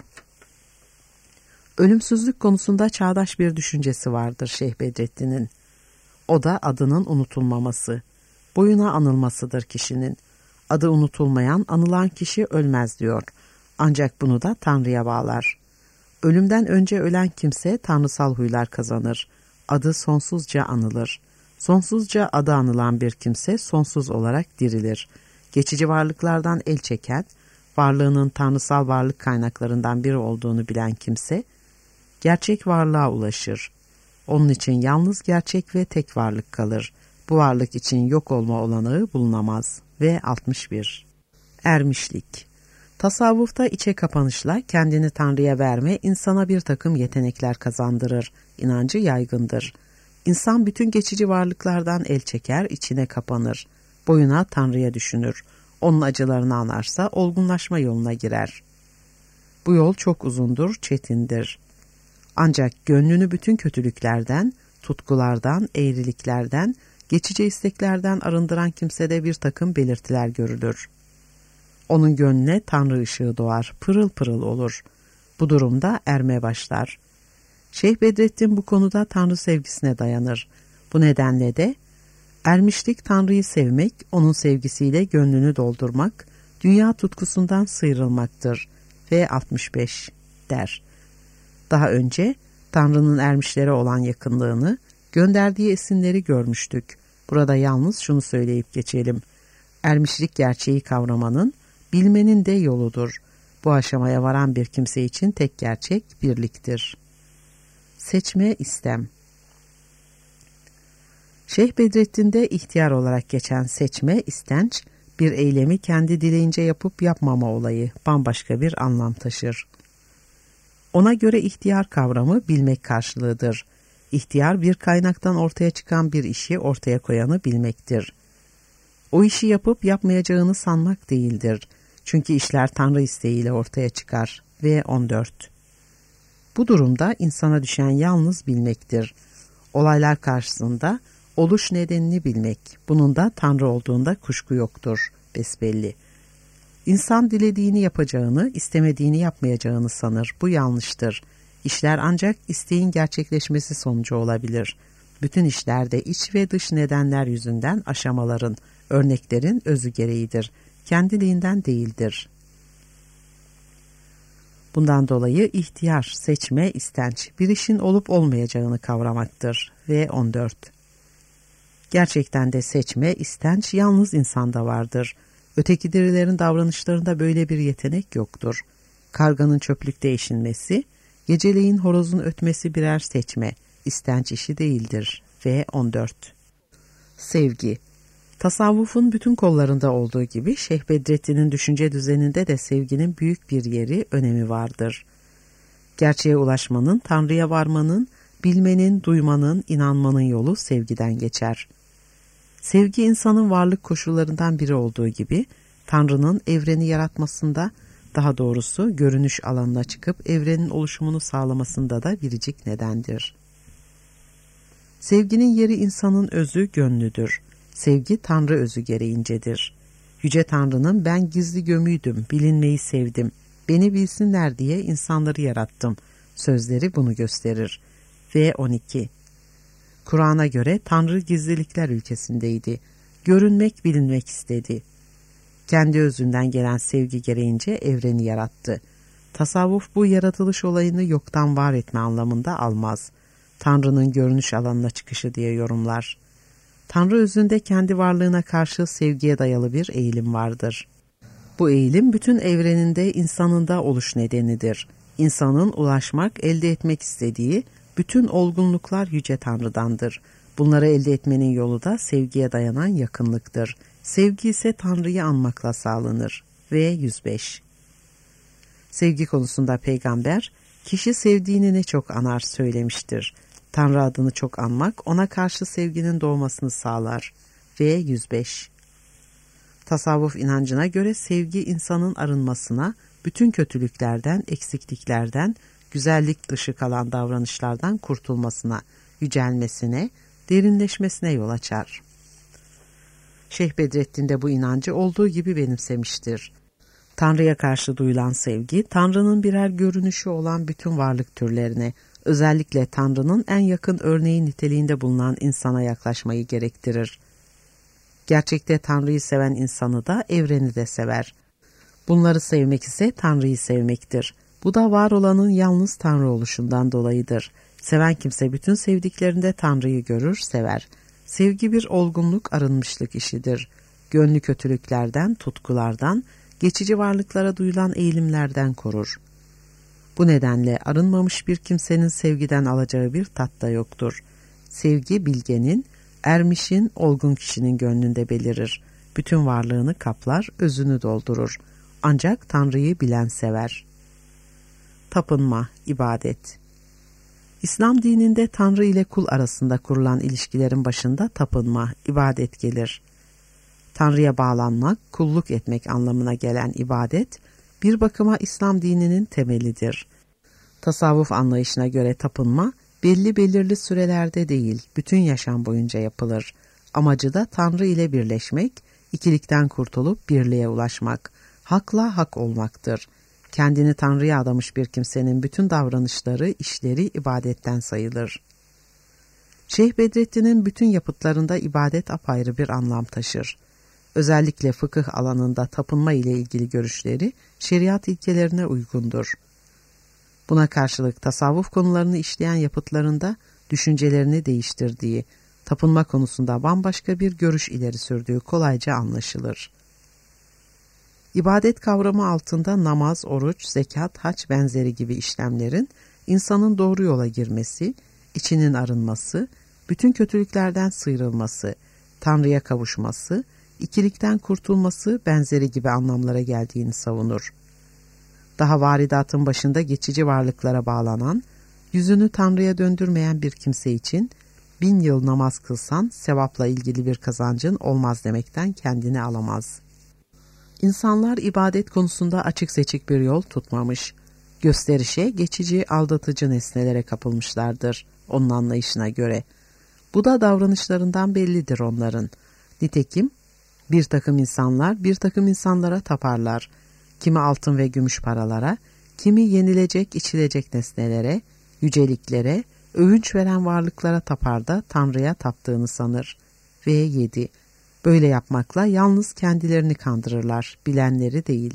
Ölümsüzlük konusunda çağdaş bir düşüncesi vardır Şeyh Bedrettin'in. O da adının unutulmaması, boyuna anılmasıdır kişinin. Adı unutulmayan, anılan kişi ölmez diyor. Ancak bunu da Tanrı'ya bağlar. Ölümden önce ölen kimse tanrısal huylar kazanır. Adı sonsuzca anılır. Sonsuzca adı anılan bir kimse sonsuz olarak dirilir. Geçici varlıklardan el çeken, varlığının tanrısal varlık kaynaklarından biri olduğunu bilen kimse, gerçek varlığa ulaşır. Onun için yalnız gerçek ve tek varlık kalır. Bu varlık için yok olma olanağı bulunamaz. Ve 61 Ermişlik. Tasavvufta içe kapanışla kendini Tanrı'ya verme insana bir takım yetenekler kazandırır. İnancı yaygındır. İnsan bütün geçici varlıklardan el çeker, içine kapanır. Boyuna Tanrı'ya düşünür. Onun acılarını anarsa olgunlaşma yoluna girer. Bu yol çok uzundur, çetindir. Ancak gönlünü bütün kötülüklerden, tutkulardan, eğriliklerden, geçici isteklerden arındıran kimsede bir takım belirtiler görülür. Onun gönlüne Tanrı ışığı doğar, pırıl pırıl olur. Bu durumda erme başlar. Şeyh Bedrettin bu konuda Tanrı sevgisine dayanır. Bu nedenle de ermişlik Tanrı'yı sevmek, onun sevgisiyle gönlünü doldurmak, dünya tutkusundan sıyrılmaktır. Ve 65 der. Daha önce Tanrı'nın ermişlere olan yakınlığını, gönderdiği esinleri görmüştük. Burada yalnız şunu söyleyip geçelim. Ermişlik gerçeği kavramanın, bilmenin de yoludur. Bu aşamaya varan bir kimse için tek gerçek birliktir. Seçme istem. Şeyh Bedrettin'de ihtiyar olarak geçen seçme, istenç, bir eylemi kendi dileyince yapıp yapmama olayı bambaşka bir anlam taşır. Ona göre ihtiyar kavramı bilmek karşılığıdır. İhtiyar bir kaynaktan ortaya çıkan bir işi ortaya koyanı bilmektir. O işi yapıp yapmayacağını sanmak değildir. Çünkü işler Tanrı isteğiyle ortaya çıkar. Ve 14 Bu durumda insana düşen yalnız bilmektir. Olaylar karşısında oluş nedenini bilmek. Bunun da Tanrı olduğunda kuşku yoktur. Besbelli. İnsan dilediğini yapacağını, istemediğini yapmayacağını sanır. Bu yanlıştır. İşler ancak isteğin gerçekleşmesi sonucu olabilir. Bütün işlerde iç ve dış nedenler yüzünden aşamaların, örneklerin özü gereğidir. Kendiliğinden değildir. Bundan dolayı ihtiyar, seçme, istenç bir işin olup olmayacağını kavramaktır. Ve 14 Gerçekten de seçme, istenç yalnız insanda vardır. Öteki dirilerin davranışlarında böyle bir yetenek yoktur. Karganın çöplükte eşinmesi, geceleyin horozun ötmesi birer seçme, istenç işi değildir. Ve 14 Sevgi. Tasavvufun bütün kollarında olduğu gibi Şeyh Bedrettin'in düşünce düzeninde de sevginin büyük bir yeri, önemi vardır. Gerçeğe ulaşmanın, Tanrı'ya varmanın, bilmenin, duymanın, inanmanın yolu sevgiden geçer. Sevgi insanın varlık koşullarından biri olduğu gibi Tanrı'nın evreni yaratmasında, daha doğrusu görünüş alanına çıkıp evrenin oluşumunu sağlamasında da biricik nedendir. Sevginin yeri insanın özü, gönlüdür. Sevgi Tanrı özü gereğincedir. Yüce Tanrı'nın ben gizli gömüydüm, bilinmeyi sevdim, beni bilsinler diye insanları yarattım sözleri bunu gösterir. Ve 12 Kur'an'a göre Tanrı gizlilikler ülkesindeydi. Görünmek, bilinmek istedi. Kendi özünden gelen sevgi gereğince evreni yarattı. Tasavvuf bu yaratılış olayını yoktan var etme anlamında almaz. Tanrı'nın görünüş alanına çıkışı diye yorumlar. Tanrı özünde kendi varlığına karşı sevgiye dayalı bir eğilim vardır. Bu eğilim bütün evreninde insanında oluş nedenidir. İnsanın ulaşmak, elde etmek istediği bütün olgunluklar Yüce Tanrı'dandır. Bunları elde etmenin yolu da sevgiye dayanan yakınlıktır. Sevgi ise Tanrı'yı anmakla sağlanır. Ve 105 Sevgi konusunda peygamber, kişi sevdiğini ne çok anar söylemiştir. Tanrı adını çok anmak ona karşı sevginin doğmasını sağlar. Ve 105 Tasavvuf inancına göre sevgi insanın arınmasına, bütün kötülüklerden, eksikliklerden, güzellik dışı kalan davranışlardan kurtulmasına, yücelmesine, derinleşmesine yol açar. Şeyh Bedrettin de bu inancı olduğu gibi benimsemiştir. Tanrı'ya karşı duyulan sevgi, Tanrı'nın birer görünüşü olan bütün varlık türlerine, özellikle Tanrı'nın en yakın örneği niteliğinde bulunan insana yaklaşmayı gerektirir. Gerçekte Tanrı'yı seven insanı da evreni de sever. Bunları sevmek ise Tanrı'yı sevmektir. Bu da var olanın yalnız Tanrı oluşundan dolayıdır. Seven kimse bütün sevdiklerinde Tanrı'yı görür, sever. Sevgi bir olgunluk, arınmışlık işidir. Gönlü kötülüklerden, tutkulardan, geçici varlıklara duyulan eğilimlerden korur. Bu nedenle arınmamış bir kimsenin sevgiden alacağı bir tat da yoktur. Sevgi bilgenin, ermişin, olgun kişinin gönlünde belirir. Bütün varlığını kaplar, özünü doldurur. Ancak Tanrı'yı bilen sever. Tapınma, ibadet. İslam dininde Tanrı ile kul arasında kurulan ilişkilerin başında tapınma, ibadet gelir. Tanrı'ya bağlanmak, kulluk etmek anlamına gelen ibadet, bir bakıma İslam dininin temelidir. Tasavvuf anlayışına göre tapınma, belirli sürelerde değil, bütün yaşam boyunca yapılır. Amacı da Tanrı ile birleşmek, ikilikten kurtulup birliğe ulaşmak, hakla hak olmaktır. Kendini Tanrı'ya adamış bir kimsenin bütün davranışları, işleri ibadetten sayılır. Şeyh Bedrettin'in bütün yapıtlarında ibadet apayrı bir anlam taşır. Özellikle fıkıh alanında tapınma ile ilgili görüşleri şeriat ilkelerine uygundur. Buna karşılık tasavvuf konularını işleyen yapıtlarında düşüncelerini değiştirdiği, tapınma konusunda bambaşka bir görüş ileri sürdüğü kolayca anlaşılır. İbadet kavramı altında namaz, oruç, zekat, hac benzeri gibi işlemlerin insanın doğru yola girmesi, içinin arınması, bütün kötülüklerden sıyrılması, Tanrı'ya kavuşması, ikilikten kurtulması benzeri gibi anlamlara geldiğini savunur. Daha varidatın başında geçici varlıklara bağlanan, yüzünü Tanrı'ya döndürmeyen bir kimse için 1000 yıl namaz kılsan sevapla ilgili bir kazancın olmaz demekten kendini alamaz. İnsanlar ibadet konusunda açık seçik bir yol tutmamış, gösterişe, geçici, aldatıcı nesnelere kapılmışlardır onun anlayışına göre. Bu da davranışlarından bellidir onların. Nitekim bir takım insanlar bir takım insanlara taparlar. Kimi altın ve gümüş paralara, kimi yenilecek, içilecek nesnelere, yüceliklere, övünç veren varlıklara tapar da Tanrı'ya taptığını sanır. Ve 7. Böyle yapmakla yalnız kendilerini kandırırlar, bilenleri değil.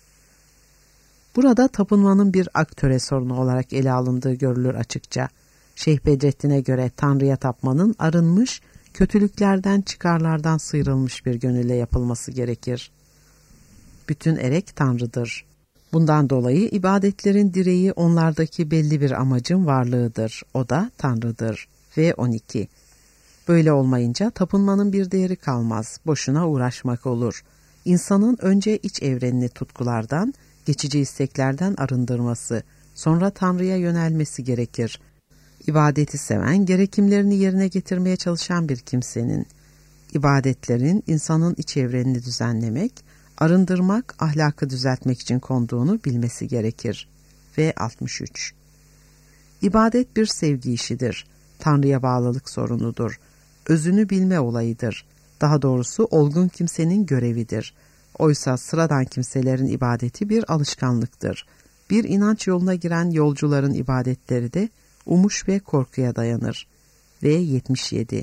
Burada tapınmanın bir aktöre sorunu olarak ele alındığı görülür açıkça. Şeyh Bedrettin'e göre Tanrı'ya tapmanın arınmış, kötülüklerden, çıkarlardan sıyrılmış bir gönülle yapılması gerekir. Bütün erek Tanrı'dır. Bundan dolayı ibadetlerin direği onlardaki belli bir amacın varlığıdır. O da Tanrı'dır. Ve 12. Böyle olmayınca tapınmanın bir değeri kalmaz, boşuna uğraşmak olur. İnsanın önce iç evrenini tutkulardan, geçici isteklerden arındırması, sonra Tanrı'ya yönelmesi gerekir. İbadeti seven, gerekimlerini yerine getirmeye çalışan bir kimsenin, ibadetlerin insanın iç evrenini düzenlemek, arındırmak, ahlakı düzeltmek için konduğunu bilmesi gerekir. Ve 63. İbadet bir sevgi işidir. Tanrı'ya bağlılık sorunudur. Özünü bilme olayıdır. Daha doğrusu olgun kimsenin görevidir. Oysa sıradan kimselerin ibadeti bir alışkanlıktır. Bir inanç yoluna giren yolcuların ibadetleri de umuş ve korkuya dayanır. Ve 77.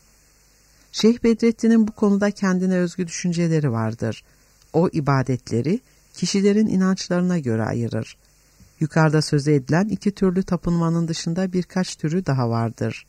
Şeyh Bedrettin'in bu konuda kendine özgü düşünceleri vardır. O ibadetleri kişilerin inançlarına göre ayırır. Yukarıda söz edilen 2 türlü tapınmanın dışında birkaç türü daha vardır.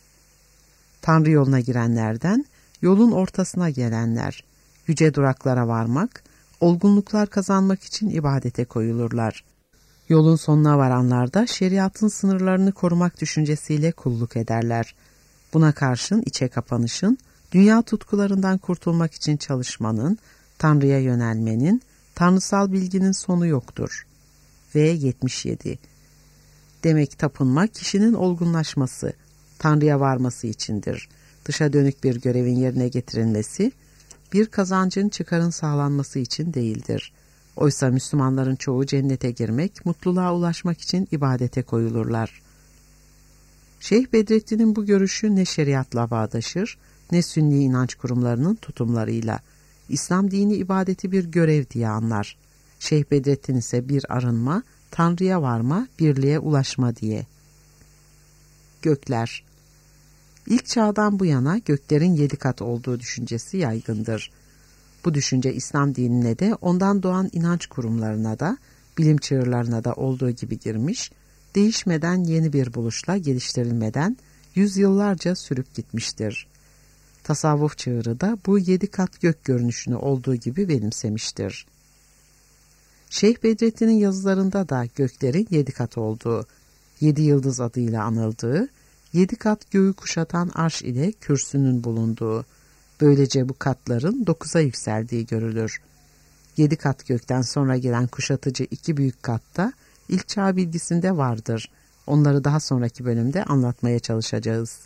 Tanrı yoluna girenlerden yolun ortasına gelenler, yüce duraklara varmak, olgunluklar kazanmak için ibadete koyulurlar. Yolun sonuna varanlar da şeriatın sınırlarını korumak düşüncesiyle kulluk ederler. Buna karşın içe kapanışın, dünya tutkularından kurtulmak için çalışmanın, Tanrı'ya yönelmenin, tanrısal bilginin sonu yoktur. Ve 77. Demek tapınma kişinin olgunlaşması, Tanrı'ya varması içindir. Dışa dönük bir görevin yerine getirilmesi, bir kazancın çıkarın sağlanması için değildir. Oysa Müslümanların çoğu cennete girmek, mutluluğa ulaşmak için ibadete koyulurlar. Şeyh Bedrettin'in bu görüşü ne şeriatla bağdaşır, ne sünni inanç kurumlarının tutumlarıyla. İslam dini ibadeti bir görev diye anlar. Şeyh Bedrettin ise bir arınma, Tanrı'ya varma, birliğe ulaşma diye. Gökler. İlk çağdan bu yana göklerin 7 kat olduğu düşüncesi yaygındır. Bu düşünce İslam dinine de ondan doğan inanç kurumlarına da, bilim çığırlarına da olduğu gibi girmiş, değişmeden yeni bir buluşla geliştirilmeden yüzyıllarca sürüp gitmiştir. Tasavvuf çığırı da bu 7 kat gök görünüşünü olduğu gibi benimsemiştir. Şeyh Bedrettin'in yazılarında da göklerin 7 kat olduğu, 7 yıldız adıyla anıldığı, 7 kat göğü kuşatan arş ile kürsünün bulunduğu, böylece bu katların 9'a yükseldiği görülür. 7 kat gökten sonra gelen kuşatıcı 2 büyük katta ilk çağ bilgisinde vardır. Onları daha sonraki bölümde anlatmaya çalışacağız.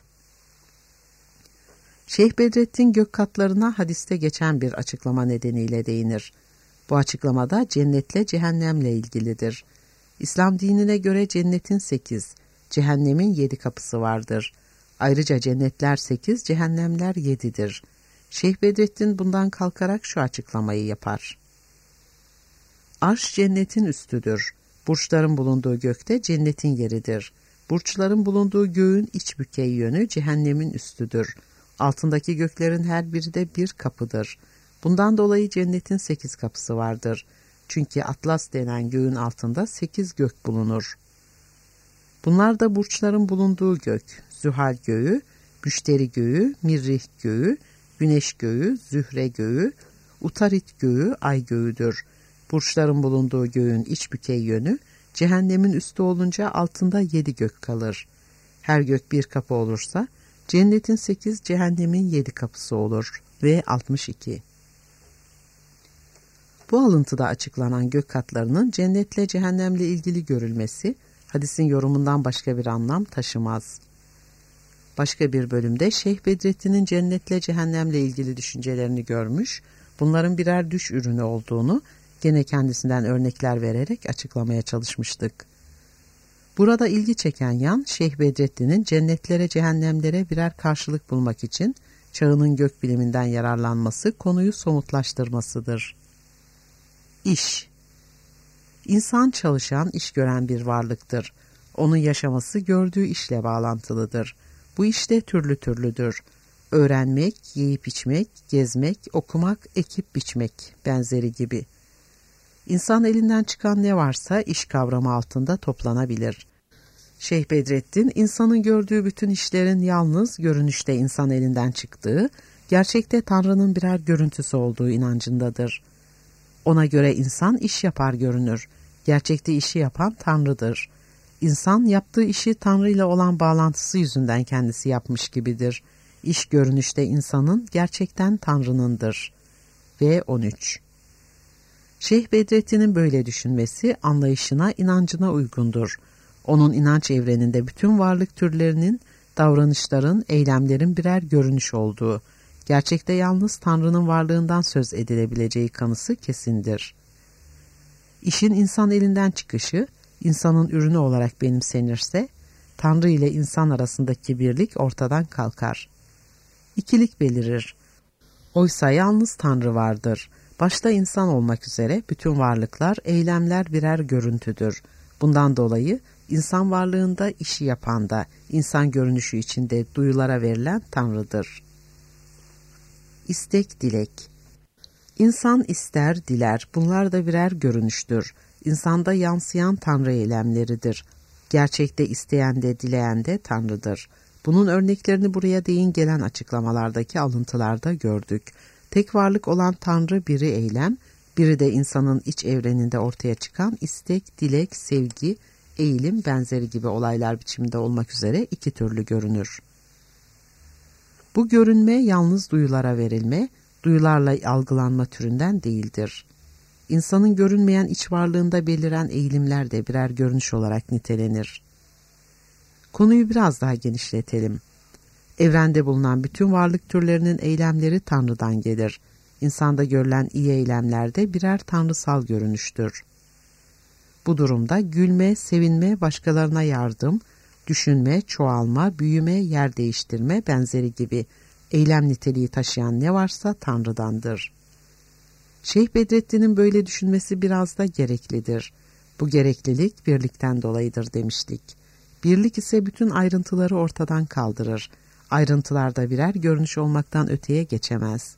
Şeyh Bedrettin gök katlarına hadiste geçen bir açıklama nedeniyle değinir. Bu açıklamada cennetle cehennemle ilgilidir. İslam dinine göre cennetin 8, cehennemin 7 kapısı vardır. Ayrıca cennetler 8, cehennemler 7'dir. Şeyh Bedrettin bundan kalkarak şu açıklamayı yapar. Arş cennetin üstüdür. Burçların bulunduğu gökte cennetin yeridir. Burçların bulunduğu göğün iç bükey yönü cehennemin üstüdür. Altındaki göklerin her biri de bir kapıdır. Bundan dolayı cennetin 8 kapısı vardır. Çünkü Atlas denen göğün altında 8 gök bulunur. Bunlar da burçların bulunduğu gök, Zühal göğü, Müşteri göğü, Mirrih göğü, Güneş göğü, Zühre göğü, Utarit göğü, Ay göğüdür. Burçların bulunduğu göğün iç bükey yönü, cehennemin üstü olunca altında 7 gök kalır. Her gök bir kapı olursa, cennetin 8, cehennemin 7 kapısı olur ve 62. Bu alıntıda açıklanan gök katlarının cennetle cehennemle ilgili görülmesi, hadisin yorumundan başka bir anlam taşımaz. Başka bir bölümde Şeyh Bedrettin'in cennetle cehennemle ilgili düşüncelerini görmüş, bunların birer düş ürünü olduğunu gene kendisinden örnekler vererek açıklamaya çalışmıştık. Burada ilgi çeken yan, Şeyh Bedrettin'in cennetlere cehennemlere birer karşılık bulmak için çağının gökbiliminden yararlanması, konuyu somutlaştırmasıdır. İş. İnsan çalışan, iş gören bir varlıktır. Onun yaşaması gördüğü işle bağlantılıdır. Bu iş de türlü türlüdür. Öğrenmek, yiyip içmek, gezmek, okumak, ekip biçmek benzeri gibi. İnsan elinden çıkan ne varsa iş kavramı altında toplanabilir. Şeyh Bedrettin, insanın gördüğü bütün işlerin yalnız görünüşte insan elinden çıktığı, gerçekte Tanrı'nın birer görüntüsü olduğu inancındadır. Ona göre insan iş yapar görünür. Gerçekte işi yapan Tanrı'dır. İnsan yaptığı işi Tanrı ile olan bağlantısı yüzünden kendisi yapmış gibidir. İş görünüşte insanın, gerçekten Tanrı'nındır. Ve 13. Şeyh Bedrettin'in böyle düşünmesi anlayışına, inancına uygundur. Onun inanç evreninde bütün varlık türlerinin, davranışların, eylemlerin birer görünüş olduğu, gerçekte yalnız Tanrı'nın varlığından söz edilebileceği kanısı kesindir. İşin insan elinden çıkışı, insanın ürünü olarak benimsenirse, Tanrı ile insan arasındaki birlik ortadan kalkar. İkilik belirir. Oysa yalnız Tanrı vardır. Başta insan olmak üzere bütün varlıklar, eylemler birer görüntüdür. Bundan dolayı insan varlığında işi yapan da, insan görünüşü içinde duyulara verilen Tanrı'dır. İstek, dilek. İnsan ister, diler. Bunlar da birer görünüştür. İnsanda yansıyan Tanrı eylemleridir. Gerçekte isteyen de dileyen de Tanrı'dır. Bunun örneklerini buraya değin gelen açıklamalardaki alıntılarda gördük. Tek varlık olan Tanrı biri eylem, biri de insanın iç evreninde ortaya çıkan istek, dilek, sevgi, eğilim benzeri gibi olaylar biçiminde olmak üzere iki türlü görünür. Bu görünme yalnız duyulara verilme, duyularla algılanma türünden değildir. İnsanın görünmeyen iç varlığında beliren eğilimler de birer görünüş olarak nitelenir. Konuyu biraz daha genişletelim. Evrende bulunan bütün varlık türlerinin eylemleri Tanrı'dan gelir. İnsanda görülen iyi eylemler de birer tanrısal görünüştür. Bu durumda gülme, sevinme, başkalarına yardım, düşünme, çoğalma, büyüme, yer değiştirme benzeri gibi eylem niteliği taşıyan ne varsa Tanrı'dandır. Şeyh Bedrettin'in böyle düşünmesi biraz da gereklidir. Bu gereklilik birlikten dolayıdır demiştik. Birlik ise bütün ayrıntıları ortadan kaldırır. Ayrıntılarda birer görünüş olmaktan öteye geçemez.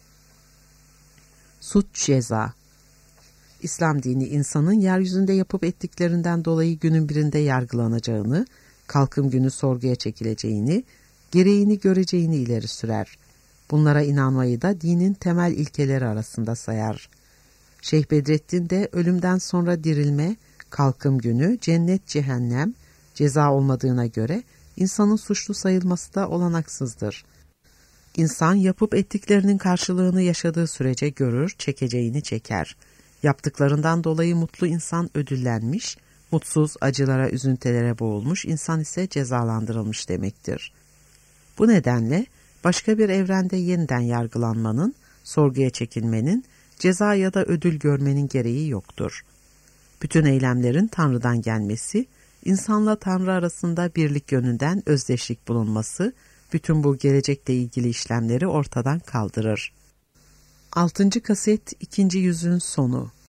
Suç ceza. İslam dini insanın yeryüzünde yapıp ettiklerinden dolayı günün birinde yargılanacağını, kalkım günü sorguya çekileceğini, gereğini göreceğini ileri sürer. Bunlara inanmayı da dinin temel ilkeleri arasında sayar. Şeyh Bedrettin de ölümden sonra dirilme, kalkım günü, cennet, cehennem, ceza olmadığına göre insanın suçlu sayılması da olanaksızdır. İnsan yapıp ettiklerinin karşılığını yaşadığı sürece görür, çekeceğini çeker. Yaptıklarından dolayı mutlu insan ödüllenmiş, mutsuz, acılara, üzüntülere boğulmuş insan ise cezalandırılmış demektir. Bu nedenle başka bir evrende yeniden yargılanmanın, sorguya çekilmenin, ceza ya da ödül görmenin gereği yoktur. Bütün eylemlerin Tanrı'dan gelmesi, insanla Tanrı arasında birlik yönünden özdeşlik bulunması, bütün bu gelecekle ilgili işlemleri ortadan kaldırır. 6. kaset 2. yüzün sonu.